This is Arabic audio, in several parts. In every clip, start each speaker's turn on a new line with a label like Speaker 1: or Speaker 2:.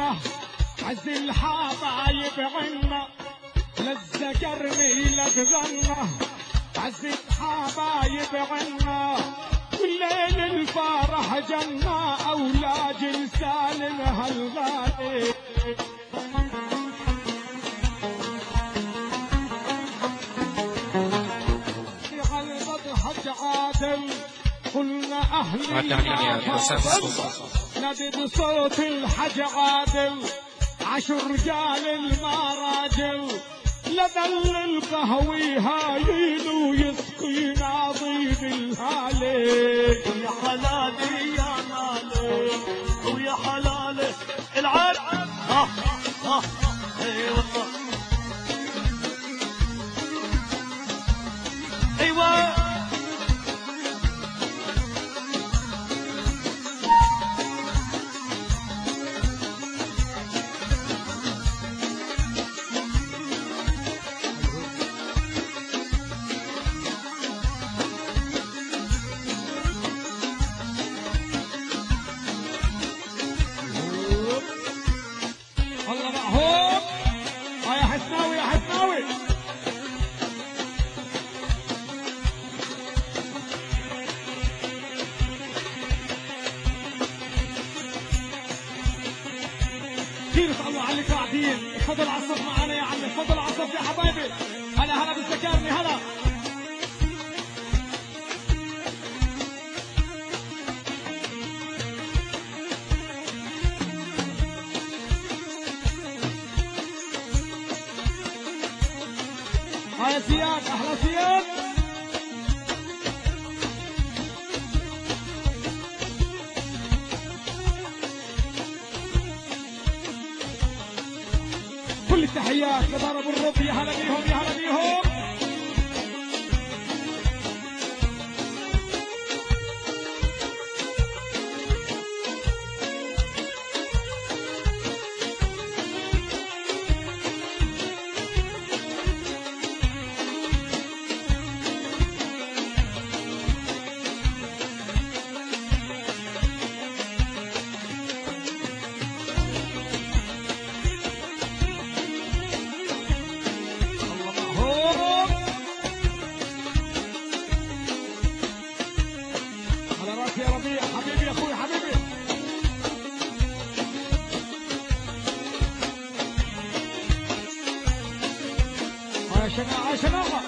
Speaker 1: عنا عز الحبايب عنا للذكرني لتغنى عز الحبايب عنا والليل الفرح جنة أولاد السالم هالغالي عادل قلنا أهلي نادي بصوت الحج عادل عشر رجال المراجل لذل القهوي هايل ويسقينا ضيد الهالي
Speaker 2: يا حلالي يا مالي ويا حلالي العد اي والله ايوه
Speaker 1: فضل عصف معنا يا عمي فضل عصف يا حبايبي هلا بالذكرني هلا هاي زياد اهلا زياد كل التحيات لضرب الرب يا هلا بيهم يا هلا بيهم شناغة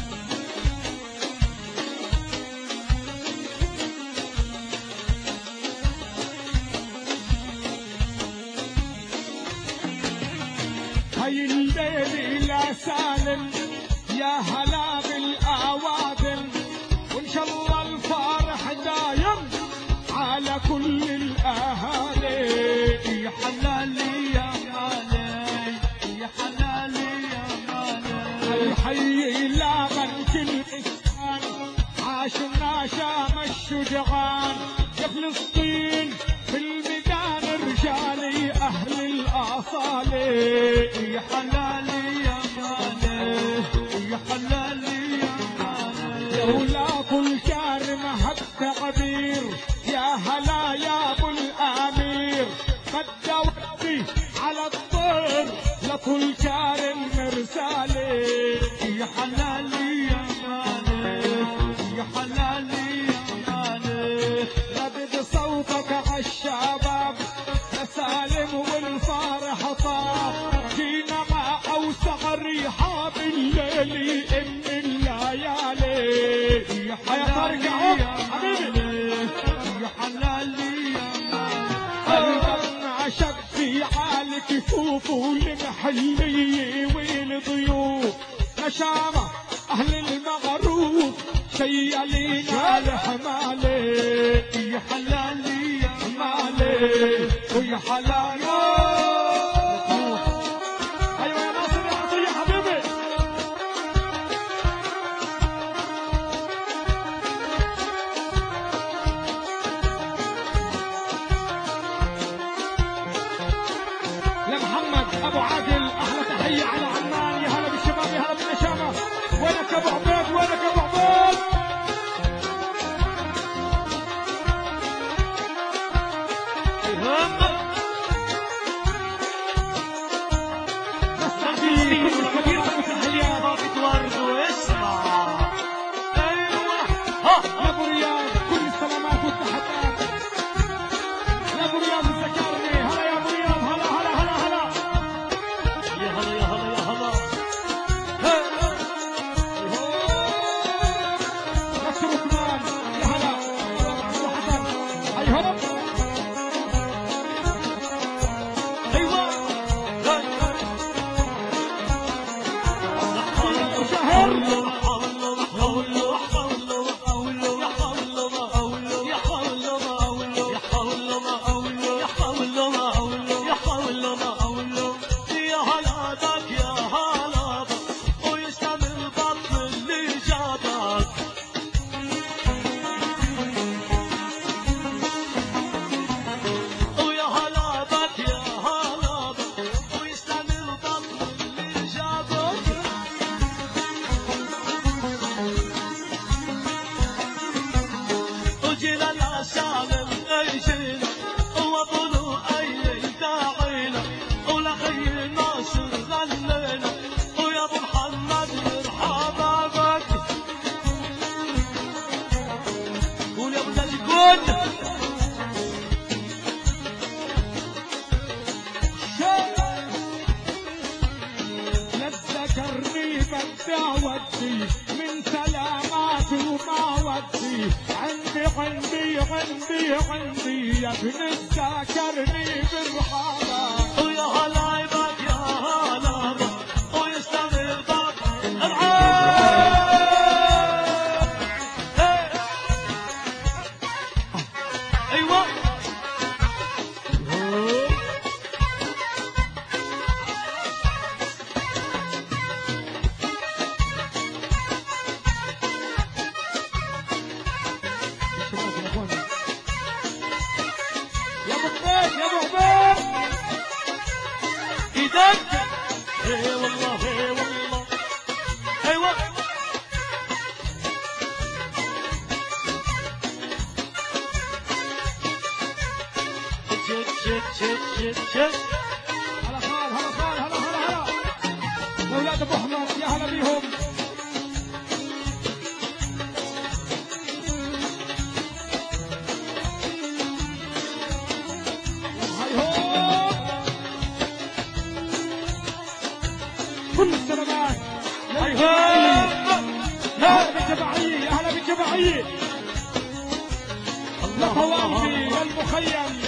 Speaker 1: هاي الليل لا سالم يا هلا بالأوادم وإن شاء الله الفرح دايم على كل الأهالي
Speaker 2: يا حلالي يا مالي يا حلالي يا مالي
Speaker 1: الحي لا بنك الإسلام عاشنا شام الشجعان يا فلسطين في الميدان رجالي أهل الأصالي
Speaker 2: يا حلالي يا مالي يا حلالي يا مالي
Speaker 1: يا ولاد الكارم هالتعبير يا هلا يا أبو الأمير قد دورتي على الطير لطول كارم مرسالي
Speaker 2: يا حلالي يا مالي يا حلالي يا مالي
Speaker 1: ردد صوتك عالشباب يا سالم والفرح طاب جينا مع أوسع الريحة بالليل إن الليالي
Speaker 2: يا حلالي يا
Speaker 1: حبيبي
Speaker 2: يا حلالي يا
Speaker 1: مالي عشق في عالي كفوف والمحلية والضيوف نشامة أهل المغروف شيالينا الحمالي
Speaker 2: يا حلالي يا
Speaker 1: مالي ويا حلالي أيوة يا ناصر يا عطية حبيبي لمحمد أبو عادل أحلى تحية على عمان يا هلا بالشباب يا هلا بالنشامة وينك أبو عبيد وينك أبو عبيد
Speaker 3: وجينا العشان نعيشنا وطلوا اي داعينا ولخي ناصر غنينا ويا ابو محمد مرحبا بك قول يا ابو الجود
Speaker 1: لا تذكرني بدعوتي من سلامات وما ودي عندي يا ابن تذكرني بالرحابة
Speaker 3: ويا هلا بك يا هلا بك ويستمر بك ايوه
Speaker 1: يا ابو حبيب يا ابو حبيب
Speaker 3: ايدك اي والله اي والله ايوه شت
Speaker 1: هلا خال هلا خال هلا هلا هلا اولاد ابو احمد يا هلا بيهم هاي هو كل السلامات
Speaker 3: هاي
Speaker 1: يا
Speaker 3: هو
Speaker 1: هلا بالجماعية يا هلا بالجماعية يا طوالبي يا المخيم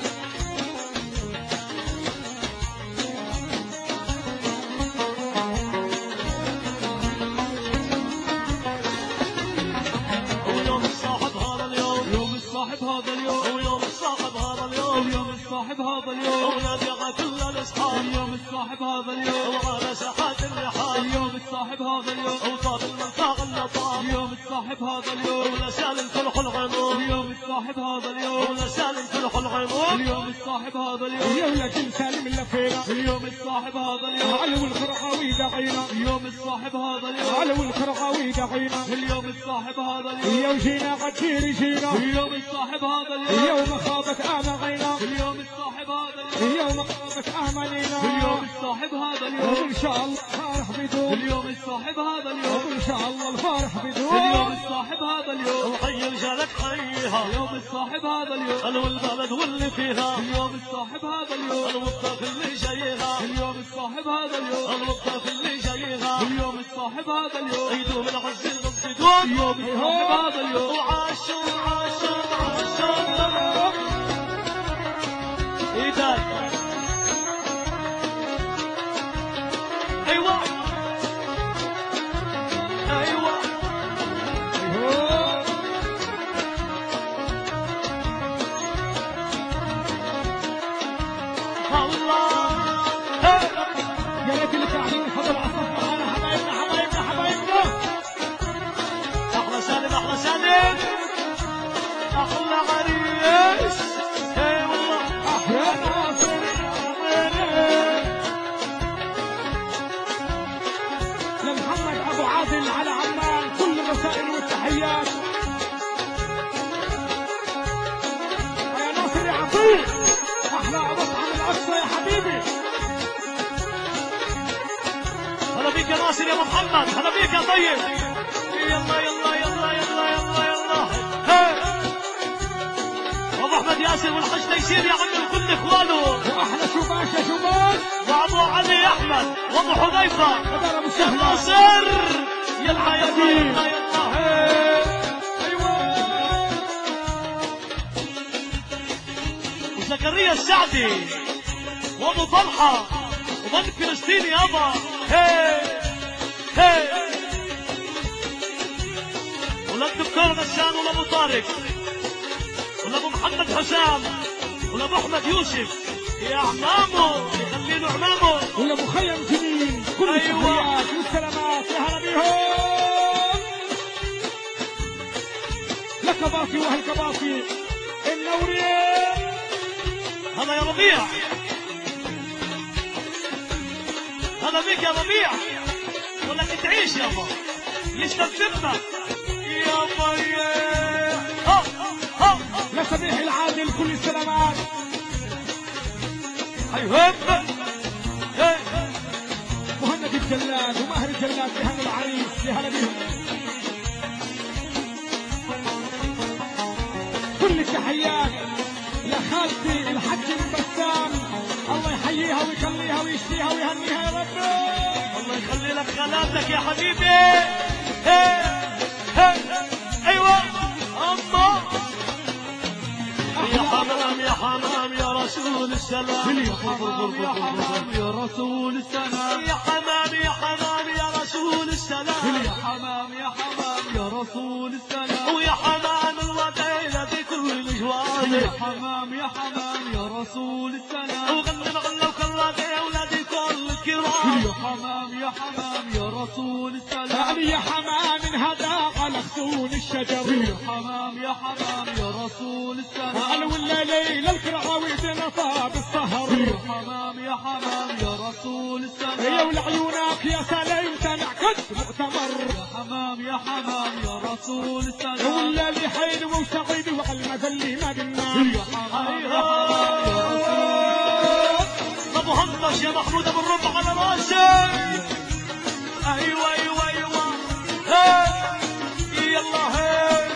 Speaker 3: ويوم الصاحب هذا اليوم
Speaker 1: يوم الصاحب هذا اليوم
Speaker 3: ويوم الصاحب هذا اليوم
Speaker 1: اليوم الصاحب هذا اليوم
Speaker 3: ونادي كل الاصحاب
Speaker 1: اليوم الصاحب هذا اليوم
Speaker 3: وعلى ساحات الرحاب
Speaker 1: اليوم الصاحب هذا اليوم
Speaker 3: وطاب المنطقه اللطام
Speaker 1: اليوم الصاحب هذا اليوم
Speaker 3: ولا سالم تلح الغيموم
Speaker 1: اليوم الصاحب هذا اليوم
Speaker 3: ولا سالم تلح الغيموم
Speaker 1: اليوم الصاحب هذا اليوم يا ولد سالم اللفينا اليوم الصاحب هذا اليوم علو الخرقاوي دعينا اليوم الصاحب هذا اليوم علو الخرقاوي دعينا اليوم الصاحب هذا اليوم يا وجينا غدير جينا اليوم الصاحب هذا اليوم اليوم خابت امغينا اليوم الصاحب هذا اليوم اليوم خابت امانينا اليوم الصاحب هذا اليوم ان شاء الله الفرح بدون اليوم الصاحب هذا اليوم ان شاء الله الفرح بدون اليوم الصاحب هذا اليوم
Speaker 3: وحي رجالك حيها
Speaker 1: اليوم الصاحب هذا اليوم
Speaker 3: الو البلد واللي فيها
Speaker 1: اليوم الصاحب هذا اليوم
Speaker 3: الوظف اللي جايها
Speaker 1: اليوم الصاحب هذا اليوم
Speaker 3: الوظف اللي جايها
Speaker 1: اليوم الصاحب هذا اليوم
Speaker 3: ايدو من عز المصيدون
Speaker 1: اليوم الصاحب هذا اليوم
Speaker 3: وعاشوا ايدك ايوه ايوه الله
Speaker 1: يا ريت اللي قاعدين يحضروا العصر معانا حبايبنا
Speaker 3: احلى سالم احلى سالم احلى عريس اي والله
Speaker 1: يا ناصر لمحمد ابو عادل على عمان كل الرسائل والتحيات يا ناصر يا عطيه احلى مطعم الاقصى يا حبيبي
Speaker 3: هلا بيك يا ناصر يا ابو محمد هلا بيك يا طيب يلا يلا يلا يلا يلا يلا ابو احمد ياسر والحج تيسير يا عم الكل اخوانه
Speaker 1: واحلى شوباش يا شوباش
Speaker 3: وابو علي احمد وابو حذيفه
Speaker 1: بدر ابو
Speaker 3: يا
Speaker 1: سهله
Speaker 3: ناصر يلا يلا يلا يلا
Speaker 1: ايوه
Speaker 3: وزكريا السعدي وابو طلحه وبنك فلسطين يابا هي هي ولاد دكتور غسان ولابو طارق ولابو محمد حسام ولابو احمد يوسف يا عمامه يخلي له عمامه
Speaker 1: ويا مخيم جميل كل
Speaker 3: أيوة.
Speaker 1: التحيات والسلامات يا هلا بيهم لك باقي وهلك باقي النوريه
Speaker 3: هذا يا ربيع هذا بيك يا ربيع ولك تعيش يابا يستمتعنا يابا يا
Speaker 1: كل السلامات.
Speaker 3: ايوه
Speaker 1: مهند الجلاد وماهر الجلاد بهنا العريس، يا هلا بيهم. كل التحيات لخالتي الحج من بسام، الله يحييها ويخليها ويشفيها ويهنيها يا رب.
Speaker 3: الله يخلي لك خالاتك يا حبيبي. ايوه الله. يا حمام يا حمام يا رسول السلام،
Speaker 1: يا حمام يا حمام يا رسول السلام،
Speaker 3: يا حمام يا حمام يا رسول السلام،
Speaker 1: يا حمام يا حمام يا رسول السلام،
Speaker 3: ويا حمام الوديلة بكل جواري،
Speaker 1: يا حمام يا حمام يا رسول السلام،
Speaker 3: وغني مغلى وكلادي ولادي كل الكرام،
Speaker 1: يا حمام يا حمام يا رسول السلام، يا حمام هدى على خصون الشجر، يا حمام يا حمام يا رسول السلام، ولا ليل الكرعاوي نفى بالسهر، يا حمام يا حمام يا رسول السلام، يا ولعيونك يا سليم تنعكس مؤتمر، يا حمام يا حمام يا رسول السلام، ولا لي حلو وسعيد وعلى المذل ما قلنا، يا حمام يا حمام يا رسول.
Speaker 3: ابو هندش يا محمود ابو الربع على راسي. ايوه ايوه ايوه يلا هي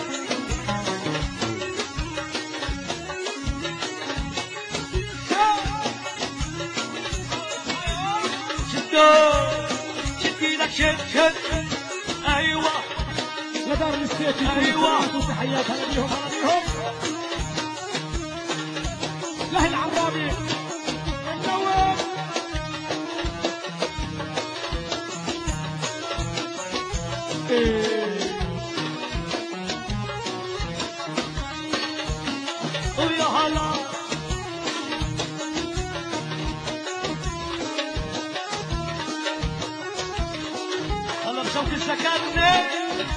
Speaker 3: شدي لك شد. ايوه
Speaker 1: لدار السيف،
Speaker 3: أيوة.
Speaker 1: وتحيات هلا بيهم هلا بيهم. له العرابي منور.
Speaker 3: ويا هلا هلا بشوك السكنة.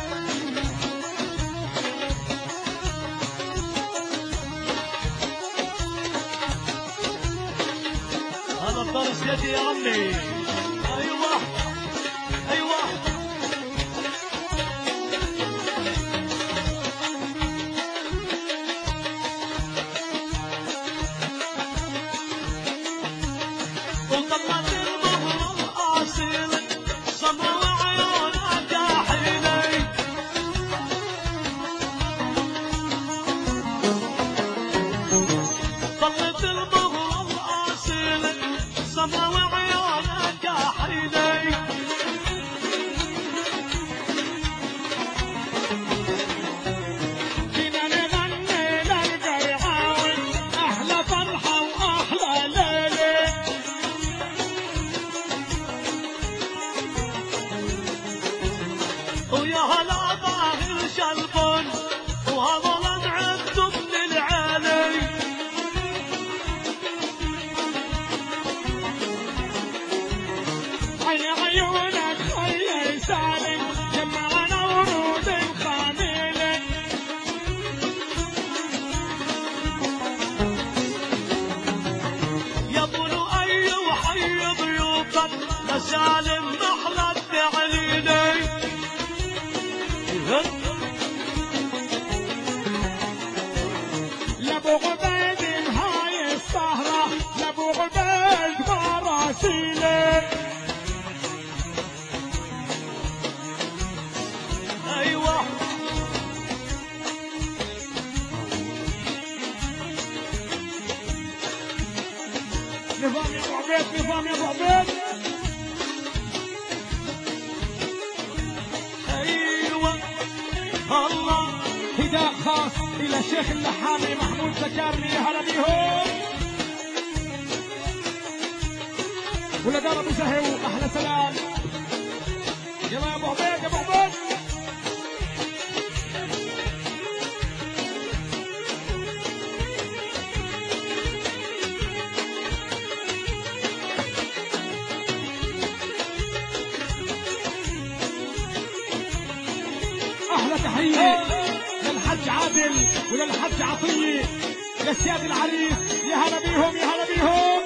Speaker 3: هلا بدار السيدي يا عمي. ايوه ايوه وطلعت المهر الاصيل سما وعيونك يا حيني. طلعت المهر الاصيل سما وعيونك يا حيني.
Speaker 1: فينا نغني للقرعاوي احلى فرحه واحلى ليله.
Speaker 3: ويا هلا ظاهر شلبون وهذا نعبت من العالي.
Speaker 1: عين عيونك خلي سالم جمعنا ورود خامله.
Speaker 3: يا ابو لؤي وحي ضيوفك لسالم محلى التعليلي.
Speaker 1: لابو عبيد هاي السهره لابو عبيد مراسيله.
Speaker 3: ايوه
Speaker 1: نظام يا ابو عبيد، نظام يا ابو عبيد.
Speaker 3: ايوه الله.
Speaker 1: هداء خاص الى الشيخ اللحامي محمود زكارني، يا هلا بيهم. ولدار ابو زهو احلى سلام. يلا يا ابو عبيد يا ابو عبيد. احلى تحيه للحج عادل وللحج عطيه للسياد العريس، يا هلا بيهم يا هلا بيهم.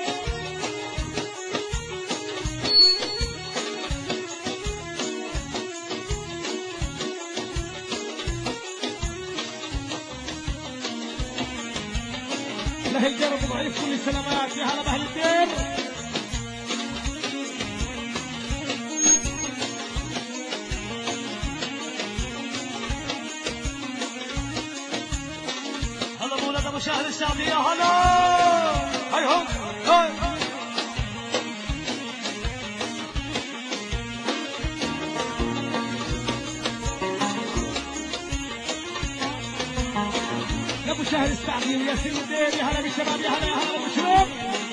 Speaker 1: لهالجرب ضعيف كل السلامات يا هلا بأهل الدير.
Speaker 3: هلا بولاد ابو شاهد الشعبي يا هلا. هاي هم هاي.
Speaker 1: ابو شاهد السعدي وياسين الدير يا هلا بالشباب يا هلا يا هلا بالشباب.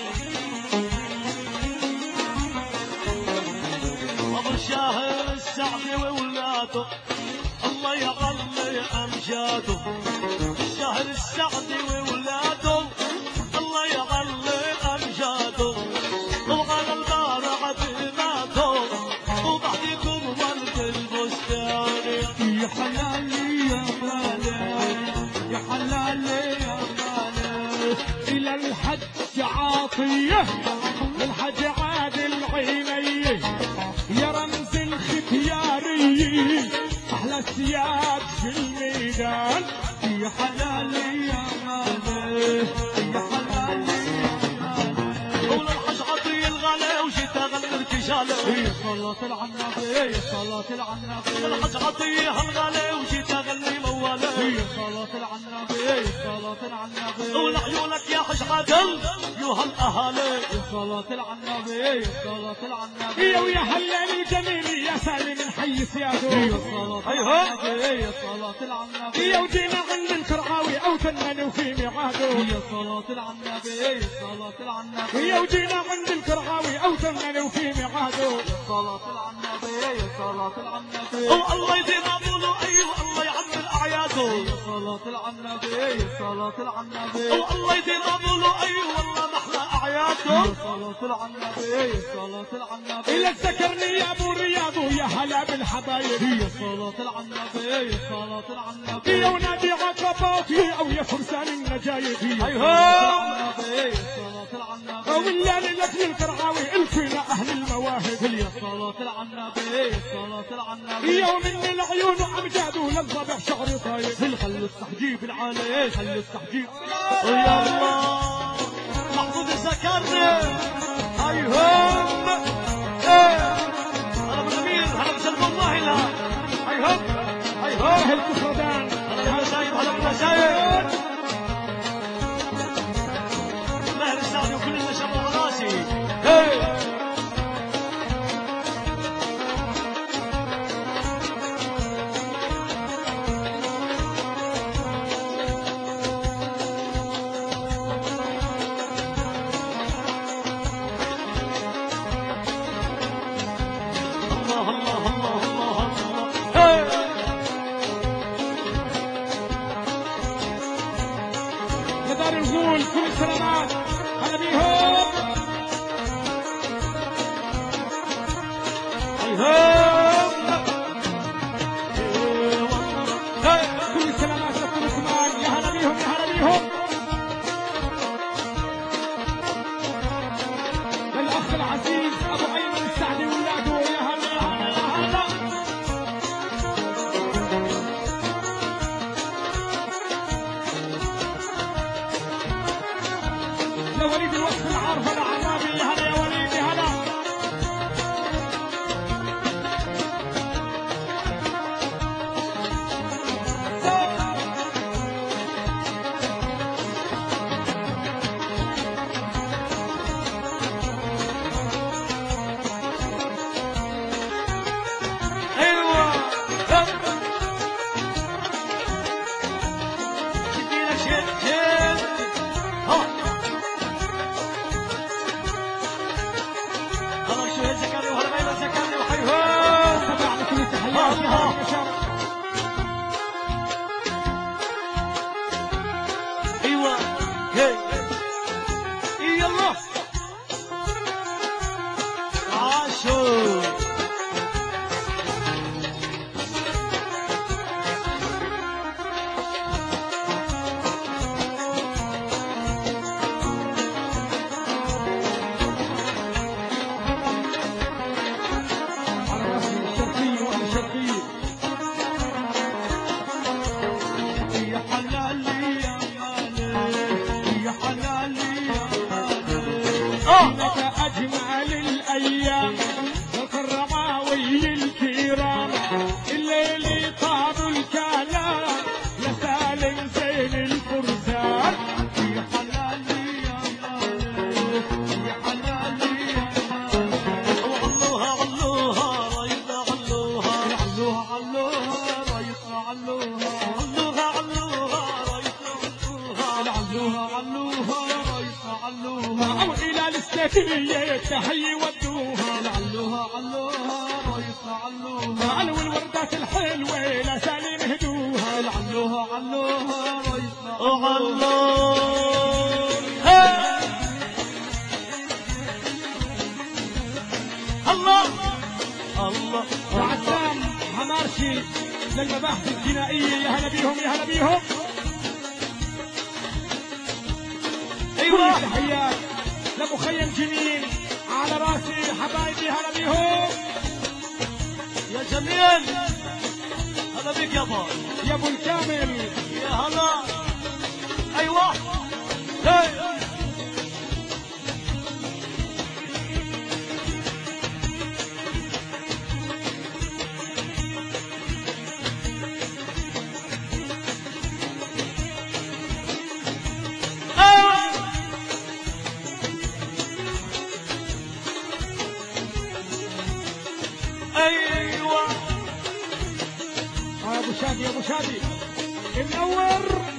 Speaker 3: ابو شاهد السعدي وولاده الله يغلي امجاده. الشاهد السعدي وولاده الله يغلي امجاده. وغلا البارع بماته وبعدكم ولد البستان.
Speaker 1: يا حلالي يا مالي يا حلالي يا مالي الى الحج عاطيه للحج عادل عيني يا رمز الختياري احلى السياد في الميدان. يا حلالي يا مالي يا حلالي يا مالي
Speaker 3: قول الحج عطي الغلا وشتغل ارتجاله.
Speaker 1: يا صلاة على النبي يا صلاة على النبي
Speaker 3: الحج عطيه الغلا وشتغل موله.
Speaker 1: يا صلاة على النبي يا صلاة على النبي
Speaker 3: قول عيونك يا حج عدل يوها الاهالي.
Speaker 1: يا صلاة على النبي يا صلاة على النبي يا ويا هلال الجميل يا سالم من حي سياده. يا صلاة على النبي يا صلاة على النبي يا وجينا عند الكرعاوي او تنن في ميعاده. يا صلاة على النبي يا صلاة على النبي يا وجينا عند الكرعاوي او تنن في ميعاده. يا صلاة على النبي يا صلاة على النبي
Speaker 3: الله يديم ابوله ايوه الله يعمر اعياده.
Speaker 1: يا صلاة على النبي يا صلاة على النبي
Speaker 3: الله يديم ابوله ايوه والله محلى اعياده.
Speaker 1: يا صلاة على النبي يا صلاة على النبي لك ذكرني يا ابو رياض ويا هلا بالحبايب. يا صلاة على النبي يا صلاة على النبي يا ونادي عقباتي او يا فرسان النجايب. يا صلاة على النبي يا صلاة على النبي والليل لك للقرعاوي الفينا اهل المواهب. يا صلاة على النبي يا صلاة على النبي يوم من العيون امجاد وللضبع شعري طايب. خلوا التحجيب العالي خلوا التحجيب.
Speaker 3: يا الله محمود الزكرني هاي هم. هلا بالامير هلا بسلم الله لا. هاي هم هاي هم.
Speaker 1: اهل كفردان
Speaker 3: هلا بالمشايب هلا بالمشايب. ماهر السعدي وكل النشر والراسي.
Speaker 1: لدار الغول كل السلامات هلا بيهم. كل السلامات لكل كمان يا هلا بيهم يا هلا بيهم. للاخ العزيز ابو ايمن السعدي وولاده يا هلا يا هلا يا هلا. لوليد الوقت العارفة العرابي يا هلا يا وليد يا هلا.
Speaker 3: ايوه ادينا شد شد. ها
Speaker 1: البيتية التحية ودوها
Speaker 2: علوها علوها رايصة علوها
Speaker 1: علو الوردات الحلوة لا سالم هدوها
Speaker 2: علوها علوها رايصة
Speaker 3: الله الله
Speaker 1: عسام حمارشي للمباحث الجنائية يا هلا بيهم يا هلا بيهم
Speaker 3: ايوه
Speaker 1: تحيات لمخيم جميل على راسي حبايبي هلا بيهم
Speaker 3: يا جميل هلا بك يابا
Speaker 1: يا ابو الكامل
Speaker 3: يا هلا ايوه هي ايوه
Speaker 1: يا ابو شادي يا ابو شادي منور